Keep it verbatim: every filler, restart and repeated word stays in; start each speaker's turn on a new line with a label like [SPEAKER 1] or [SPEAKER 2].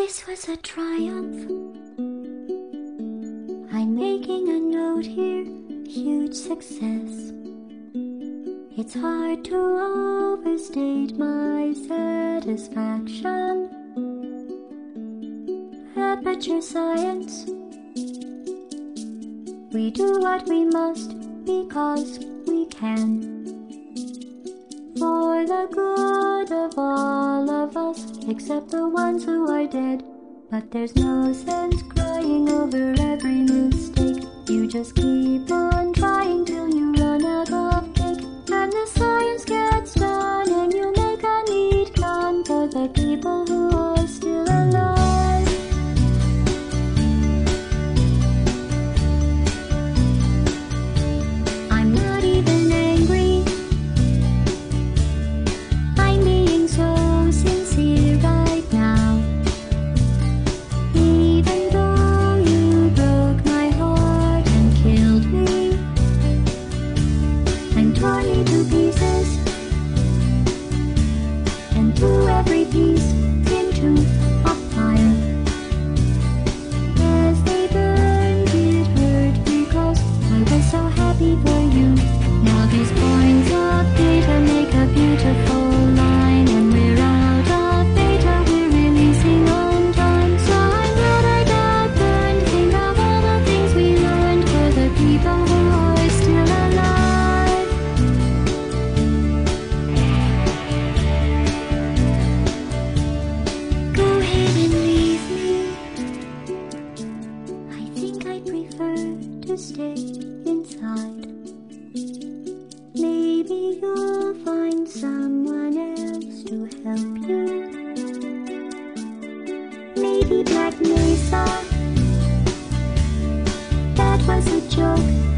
[SPEAKER 1] This was a triumph. I'm making a note here, huge success. It's hard to overstate my satisfaction. Aperture science. We do what we must because we can. For the good of all of us, except the ones who are dead. But there's no sense crying over every mistake. You just keep on trying till you run out of cake. And the science gets done and you make a neat gun for the people who are still alive. I'm not even angry. I'm being so sincere right now. Even though you broke my heart and killed me and tore me to pieces and threw every piece into a fire. As they burned, it hurt because I was so happy for you. Now these points of data make a beautiful line, and we're out of data, we're releasing on time. So I'm glad I got burned. Think of all the things we learned for the people who are still alive. Go ahead and leave me. I think I'd prefer to stay inside. Maybe you'll find someone else to help you. Maybe Black Mesa. That was a joke.